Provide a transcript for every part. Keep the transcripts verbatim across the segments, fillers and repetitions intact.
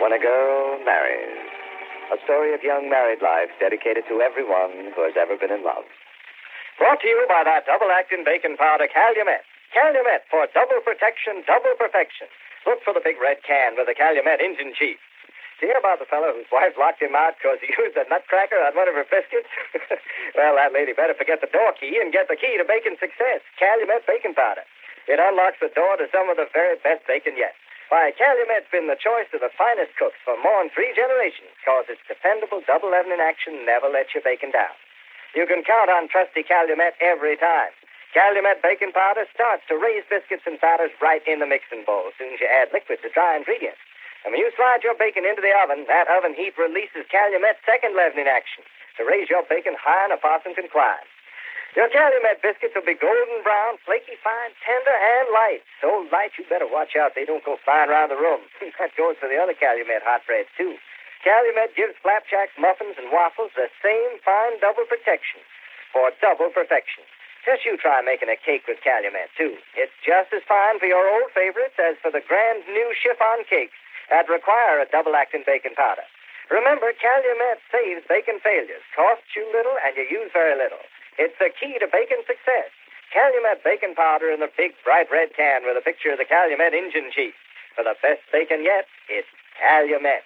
When a Girl Marries. A story of young married life dedicated to everyone who has ever been in love. Brought to you by that double-acting baking powder, Calumet. Calumet for double protection, double perfection. Look for the big red can with the Calumet engine chief. Did you hear about the fellow whose wife locked him out because he used a nutcracker on one of her biscuits? Well, that lady better forget the door key and get the key to baking success. Calumet baking powder. It unlocks the door to some of the very best bacon yet. Why, Calumet's been the choice of the finest cooks for more than three generations because its dependable double leavening action never lets your bacon down. You can count on trusty Calumet every time. Calumet baking powder starts to raise biscuits and batters right in the mixing bowl as soon as you add liquid to dry ingredients. And when you slide your bacon into the oven, that oven heat releases Calumet's second leavening action to raise your bacon higher than a possum can climb. Your Calumet biscuits will be golden brown, flaky fine, tender, and light. So light you better watch out they don't go flying around the room. That goes for the other Calumet hot breads, too. Calumet gives flapjacks, muffins, and waffles the same fine double protection for double perfection. Just you try making a cake with Calumet, too. It's just as fine for your old favorites as for the grand new chiffon cakes that require a double-acting baking powder. Remember, Calumet saves bacon failures, costs you little, and you use very little. It's the key to bacon success. Calumet baking powder in the big, bright red can with a picture of the Calumet engine chief. For the best bacon yet, it's Calumet.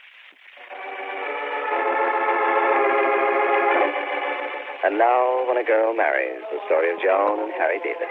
And now, When a Girl Marries, the story of Joan and Harry David.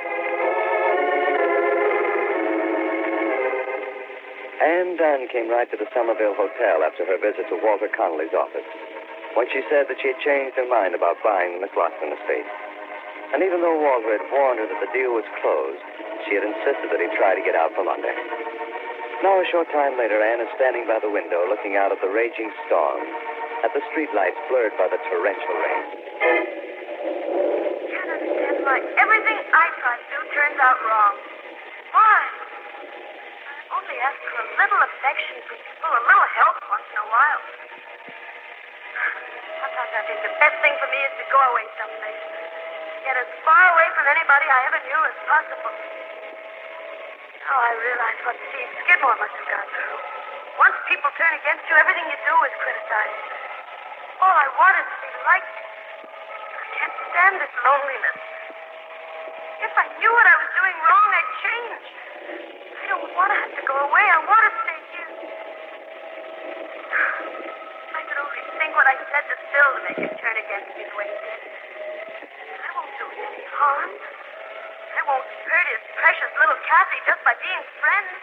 Anne Dunn came right to the Somerville Hotel after her visit to Walter Connolly's office, when she said that she had changed her mind about buying the McLaughlin estate. And even though Walter had warned her that the deal was closed, she had insisted that he try to get out from under. Now, a short time later, Anne is standing by the window looking out at the raging storm, at the streetlights blurred by the torrential rain. Can't understand why everything I try to do turns out wrong. Why? I only ask for a little affection from people, a little help once in a while. Sometimes I think the best thing for me is to go away someplace. Get as far away from anybody I ever knew as possible. Now I realize what Steve Skidmore must have gone through. Once people turn against you, everything you do is criticized. All I want is to be liked. I can't stand this loneliness. If I knew what I was doing wrong, I'd change. I don't want to have to go away. I want to stay here. I could only think what I said to Phil to make him turn against me the way he did. I won't do him any harm. I won't hurt his precious little Kathy just by being friends.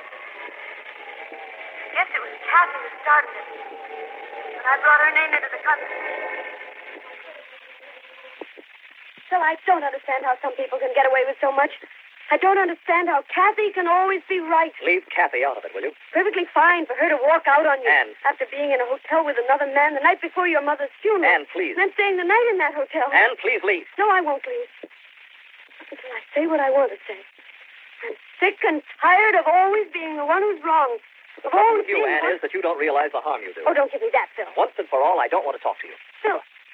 I guess it was Kathy who started it. But I brought her name into the conversation. Phil, I don't understand how some people can get away with so much. I don't understand how Kathy can always be right. Leave Kathy out of it, will you? Perfectly fine for her to walk out on you. Anne. After being in a hotel with another man the night before your mother's funeral. Anne, please. And then staying the night in that hotel. Anne, please leave. No, I won't leave. Not until I say what I want to say. I'm sick and tired of always being the one who's wrong. The problem with you, Anne, one... is that you don't realize the harm you do. Oh, don't give me that, Phil. Once and for all, I don't want to talk to you. Phil.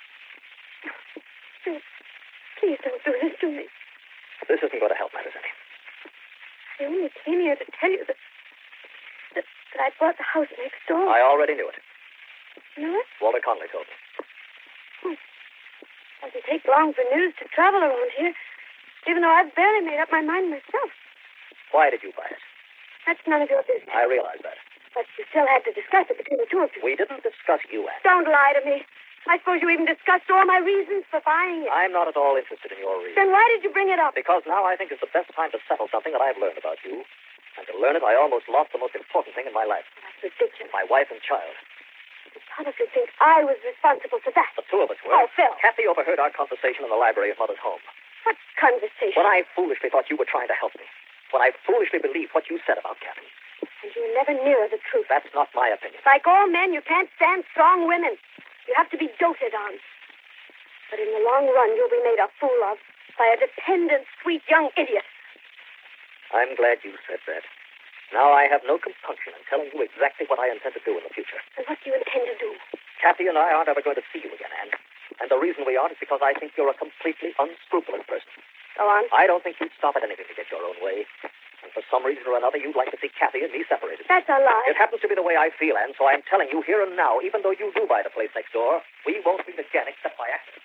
Phil, please don't do this to me. This isn't going to help matters any. I only came here to tell you that, that, that I bought the house next door. I already knew it. Knew it? Walter Connolly told me. Oh. Doesn't take long for news to travel around here, even though I've barely made up my mind myself. Why did you buy it? That's none of your business. I realize that. But you still had to discuss it between the two of you. We didn't discuss you, Anne. Don't lie to me. I suppose you even discussed all my reasons for buying it. I'm not at all interested in your reasons. Then why did you bring it up? Because now I think is the best time to settle something that I've learned about you. And to learn it, I almost lost the most important thing in my life. That's ridiculous. My wife and child. You honestly think I was responsible for that? The two of us were. Oh, Phil. Kathy overheard our conversation in the library of Mother's home. What conversation? When I foolishly thought you were trying to help me. When I foolishly believed what you said about Kathy. And you were never nearer the truth. That's not my opinion. Like all men, you can't stand strong women. You have to be doted on. But in the long run, you'll be made a fool of by a dependent, sweet young idiot. I'm glad you said that. Now I have no compunction in telling you exactly what I intend to do in the future. And what do you intend to do? Kathy and I aren't ever going to see you again, Anne. And the reason we aren't is because I think you're a completely unscrupulous person. Go on. I don't think you'd stop at anything to get your own way. And for some reason or another, you'd like to see Kathy and me separated. That's a lie. It happens to be the way I feel, Anne, so I'm telling you here and now, even though you do buy the place next door, we won't meet again except by accident.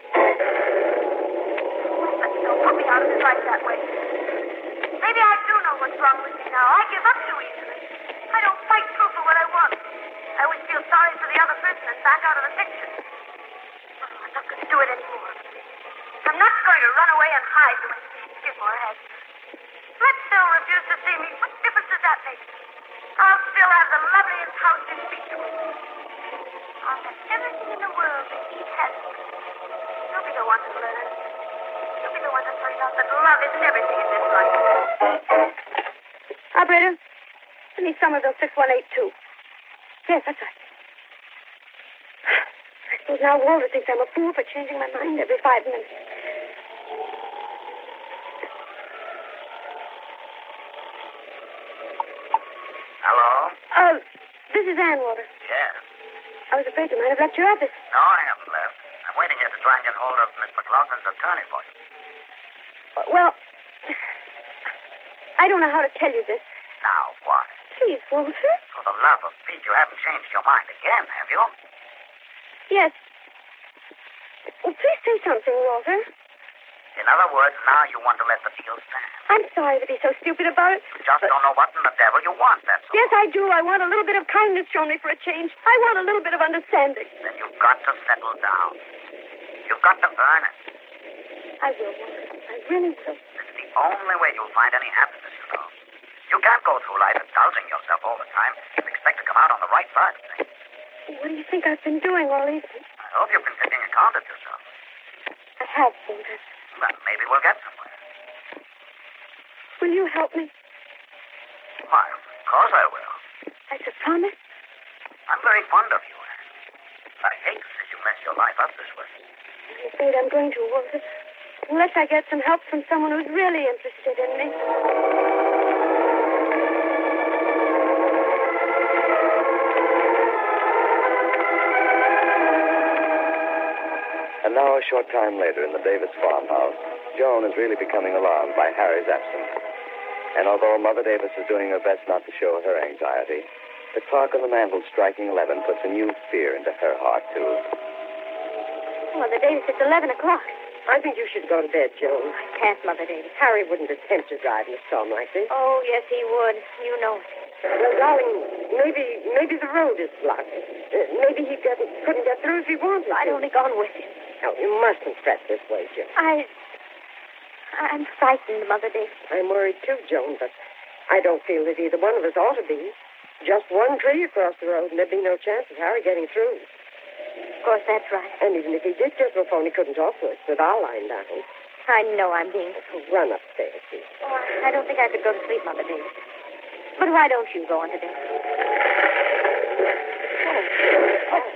Don't put me out of his life that way. Maybe I do know what's wrong with me now. I give up too easily. I don't fight through for what I want. I always feel sorry for the other person and back out of the picture. Oh, I'm not going to do it anymore. I'm not going to run away and hide the way Steve Skidmore has. Let Phil refuse to see me. What difference does that make? I'll still have the loveliest house in Beechwood. I'll have everything in the world that he hasn't. He'll be the one to learn. He'll be the one to find out that love isn't everything in this life. Operator, give me Somerville six one eight two. Yes, that's right. I suppose now Walter thinks I'm a fool for changing my mind every five minutes. Hello? Oh, this is Ann, Walter. Yes. I was afraid you might have left your office. No, I haven't left. I'm waiting here to try and get hold of Miss McLaughlin's attorney for you. Well, I don't know how to tell you this. Now, what? Please, Walter. For the love of Pete, you haven't changed your mind again, have you? Yes. Well, please say something, Walter. In other words, now you want to let the deal stand. I'm sorry to be so stupid about it. You just don't know what in the devil you want, that's all. Yes, I do. I want a little bit of kindness shown me for a change. I want a little bit of understanding. Then you've got to settle down. You've got to earn it. I will, Walter. I really will. It's the only way you'll find any happiness, you know. You can't go through life indulging yourself all the time and expect to come out on the right side of things. What do you think I've been doing all evening? I hope you've been taking account of yourself. I have, Walter. Well, maybe we'll get somewhere. Will you help me? Why, of course I will. That's a promise? I'm very fond of you, Anne. I hate to see you mess your life up this way. I'm afraid I'm going to, Walter. Unless I get some help from someone who's really interested in me. And now, a short time later, in the Davis farmhouse, Joan is really becoming alarmed by Harry's absence. And although Mother Davis is doing her best not to show her anxiety, the clock on the mantel striking eleven puts a new fear into her heart, too. Mother Davis, it's eleven o'clock. I think you should go to bed, Joan. I can't, Mother Davis. Harry wouldn't attempt to drive in a storm like this. Oh, yes, he would. You know it. Well, darling, maybe maybe the road is blocked. Uh, maybe he doesn't, couldn't get through if he wanted I'd to. only gone with him. No, you mustn't fret this way, Joan. I... I'm frightened, Mother Davis. I'm worried too, Joan, but I don't feel that either one of us ought to be. Just one tree across the road, and there'd be no chance of Harry getting through. Of course, that's right. And even if he did get to a phone, he couldn't talk to us with our line down. I know I'm being... So run upstairs, please. Oh, I don't think I could go to sleep, Mother Davis. But why don't you go on to bed? Oh. Oh.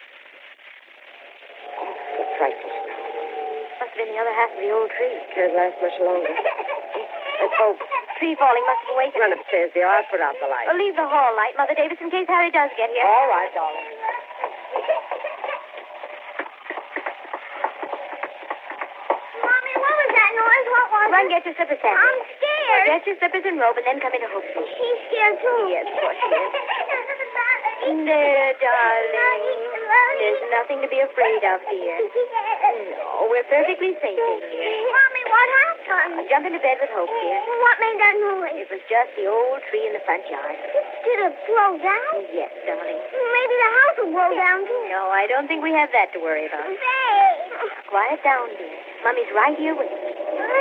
Oh, the frightful smell. Must have been the other half of the old tree. Can't last much longer. Let's hope. Tree falling must have awakened. Run upstairs, dear. I'll put out the light. Well, leave the hall light, Mother Davis, in case Harry does get here. All right, darling. Mommy, what was that noise? What was Run, it? get your slippers, Sandy. I'm scared. Get your slippers and robe and then come into Hope's room. She's scared, too. Yes, of course she is. There, darling. There's nothing to be afraid of, dear. No, we're perfectly safe in here. Mommy, what happened? Jump into bed with Hope, dear. What made that noise? It was just the old tree in the front yard. Did it blow down? Yes, darling. Maybe the house will blow down, too. No, I don't think we have that to worry about. Say. Quiet down, dear. Mummy's right here with you.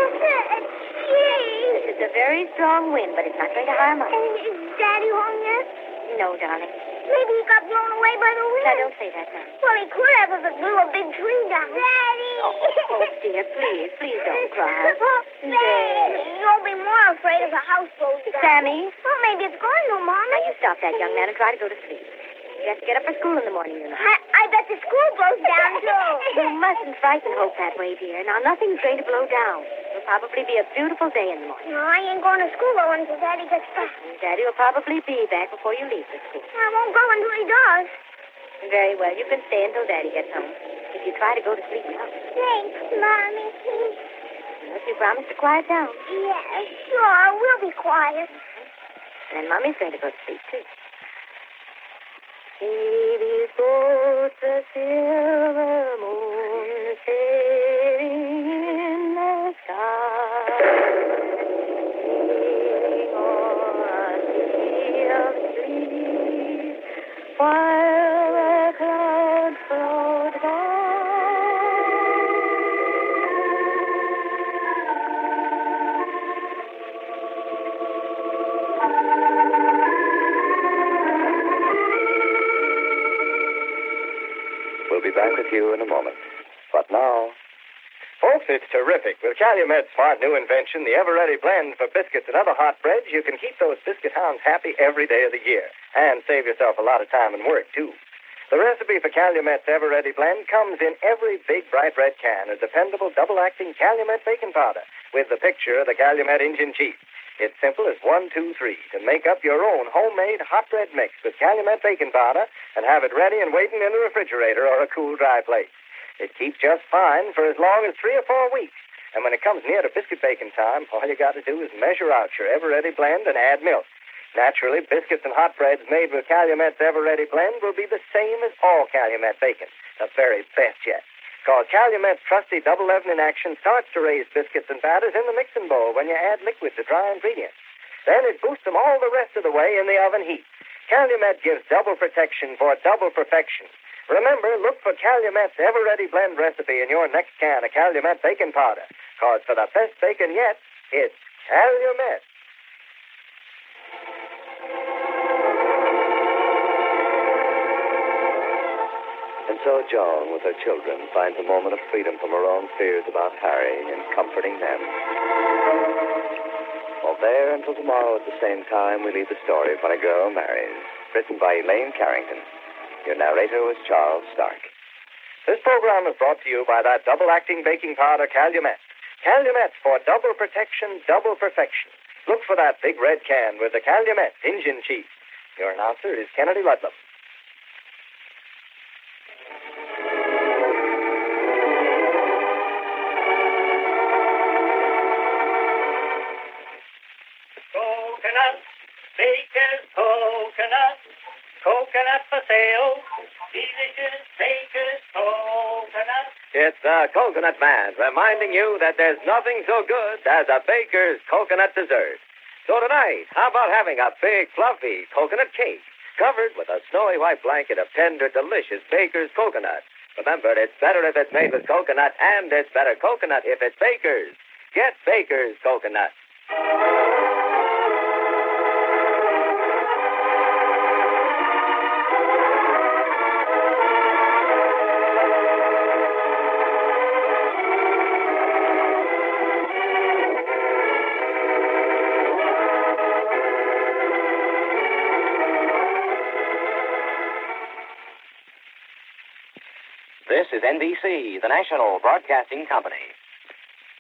Gee. It's a very strong wind, but it's not going to harm us. Is Daddy home yet? No, darling. Maybe he got blown away by the wind. Now, don't say that now. Well, he could have if it blew a big tree down. Daddy! Oh, dear, please, please don't cry. Daddy, you'll be more afraid if a house blows down. Sammy? Well, maybe it's going to, Mommy. Now, you stop that, young man, and try to go to sleep. You have to get up for school in the morning, you know. I, I bet the school blows down, too. You mustn't frighten Hope that way, dear. Now, nothing's going to blow down. It'll probably be a beautiful day in the morning. No, I ain't going to school, though, until Daddy gets back. Daddy will probably be back before you leave for school. I won't go until he does. Very well. You can stay until Daddy gets home. If you try to go to sleep now. Thanks, Mommy. Unless you promise to quiet down. Yes, sure, we'll be quiet. And Mommy's going to go to sleep, too. See these boats, the silver moon sailing in the sky. Sailing on a sea of trees, while the clouds float by. We'll be back with you in a moment. But now... Folks, it's terrific. With Calumet's smart new invention, the Ever-Ready blend for biscuits and other hot breads, you can keep those biscuit hounds happy every day of the year. And save yourself a lot of time and work, too. The recipe for Calumet's Ever-Ready blend comes in every big, bright red can, a dependable double-acting Calumet baking powder with the picture of the Calumet Injun Chief. It's simple as one, two, three to make up your own homemade hot bread mix with Calumet baking powder and have it ready and waiting in the refrigerator or a cool, dry place. It keeps just fine for as long as three or four weeks. And when it comes near to biscuit baking time, all you got to do is measure out your Ever-Ready blend and add milk. Naturally, biscuits and hot breads made with Calumet's Ever-Ready blend will be the same as all Calumet bacon, the very best yet. Because Calumet's trusty double leavening action starts to raise biscuits and batters in the mixing bowl when you add liquid to dry ingredients. Then it boosts them all the rest of the way in the oven heat. Calumet gives double protection for double perfection. Remember, look for Calumet's Ever-Ready blend recipe in your next can of Calumet baking powder. Because for the best bacon yet, it's Calumet. And so Joan, with her children, finds a moment of freedom from her own fears about Harry in comforting them. Well, there until tomorrow at the same time, we leave the story of When a Girl Marries, written by Elaine Carrington. Your narrator was Charles Stark. This program is brought to you by that double-acting baking powder, Calumet. Calumet for double protection, double perfection. Look for that big red can with the Calumet Injun Chief. Your announcer is Kennedy Ludlam. Coconut, baker's coconut, coconut for sale, delicious baker's coconut. It's the Coconut Man reminding you that there's nothing so good as a baker's coconut dessert. So tonight, how about having a big, fluffy coconut cake covered with a snowy white blanket of tender, delicious baker's coconut? Remember, it's better if it's made with coconut, and it's better coconut if it's Baker's. Get Baker's coconut. This is N B C, the national broadcasting company.